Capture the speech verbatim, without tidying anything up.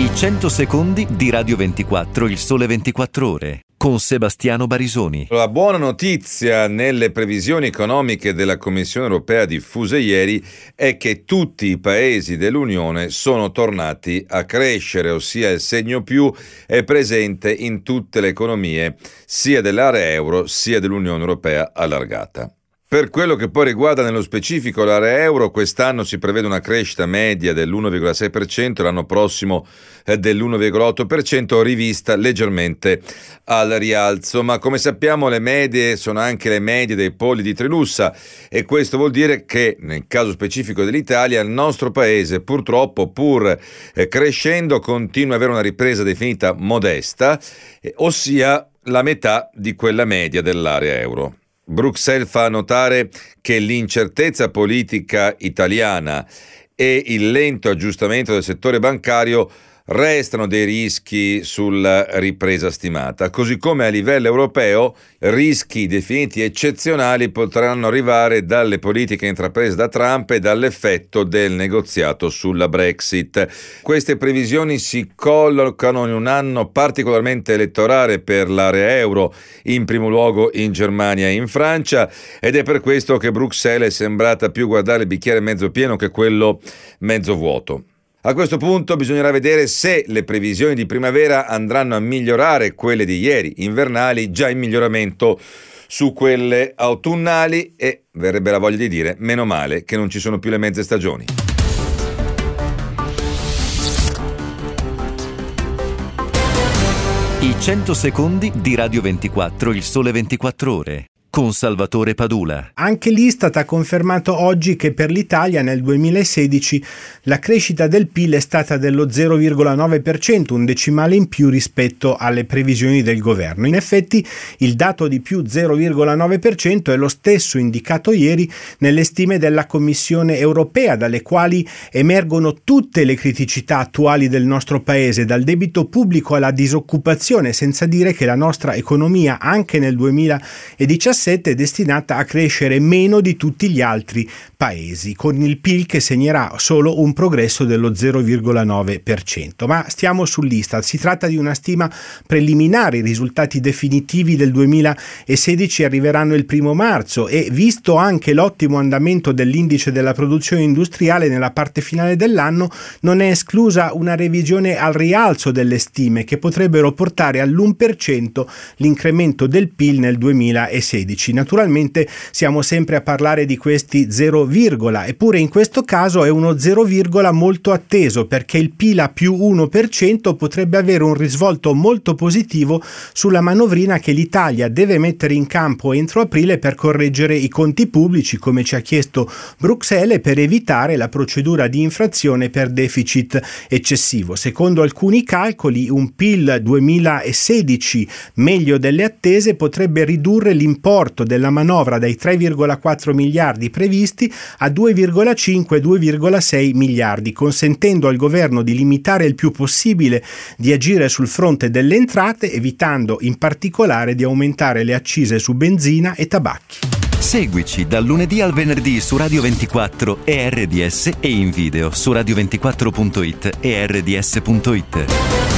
I cento secondi di Radio ventiquattro, il sole ventiquattro ore, con Sebastiano Barisoni. La buona notizia nelle previsioni economiche della Commissione europea diffuse ieri è che tutti i paesi dell'Unione sono tornati a crescere, ossia il segno più è presente in tutte le economie, sia dell'area euro sia dell'Unione europea allargata. Per quello che poi riguarda nello specifico l'area euro, quest'anno si prevede una crescita media dell'uno virgola sei per cento, l'anno prossimo dell'uno virgola otto per cento, rivista leggermente al rialzo. Ma come sappiamo le medie sono anche le medie dei poli di Trilussa e questo vuol dire che nel caso specifico dell'Italia il nostro paese purtroppo, pur crescendo, continua ad avere una ripresa definita modesta, ossia la metà di quella media dell'area euro. Bruxelles fa notare che l'incertezza politica italiana e il lento aggiustamento del settore bancario restano dei rischi sulla ripresa stimata, così come a livello europeo rischi definiti eccezionali potranno arrivare dalle politiche intraprese da Trump e dall'effetto del negoziato sulla Brexit. Queste previsioni si collocano in un anno particolarmente elettorale per l'area euro, in primo luogo in Germania e in Francia, ed è per questo che Bruxelles è sembrata più guardare il bicchiere mezzo pieno che quello mezzo vuoto. A questo punto bisognerà vedere se le previsioni di primavera andranno a migliorare quelle di ieri, invernali, già in miglioramento su quelle autunnali, e verrebbe la voglia di dire meno male che non ci sono più le mezze stagioni. I cento secondi di Radio ventiquattro, il sole ventiquattro ore. Con Salvatore Padula. Anche l'Istat ha confermato oggi che per l'Italia nel duemilasedici la crescita del P I L è stata dello zero virgola nove per cento, un decimale in più rispetto alle previsioni del governo. In effetti il dato di più zero virgola nove per cento è lo stesso indicato ieri nelle stime della Commissione europea, dalle quali emergono tutte le criticità attuali del nostro paese, dal debito pubblico alla disoccupazione, senza dire che la nostra economia anche nel duemiladiciassette è destinata a crescere meno di tutti gli altri paesi, con il P I L che segnerà solo un progresso dello zero virgola nove per cento. Ma stiamo sull'Istat, si tratta di una stima preliminare, i risultati definitivi del duemilasedici arriveranno il primo marzo e, visto anche l'ottimo andamento dell'indice della produzione industriale nella parte finale dell'anno, non è esclusa una revisione al rialzo delle stime che potrebbero portare all'uno per cento l'incremento del P I L nel duemilasedici. Naturalmente siamo sempre a parlare di questi zero, eppure in questo caso è uno zero, molto atteso, perché il P I L a più uno per cento potrebbe avere un risvolto molto positivo sulla manovrina che l'Italia deve mettere in campo entro aprile per correggere i conti pubblici, come ci ha chiesto Bruxelles, e per evitare la procedura di infrazione per deficit eccessivo. Secondo alcuni calcoli, un P I L duemilasedici meglio delle attese potrebbe ridurre l'importo della manovra dai tre virgola quattro miliardi previsti a due virgola cinque due virgola sei miliardi, consentendo al governo di limitare il più possibile di agire sul fronte delle entrate, evitando in particolare di aumentare le accise su benzina e tabacchi. Seguici dal lunedì al venerdì su Radio ventiquattro e R D S e in video su radio ventiquattro punto it e R D S punto it.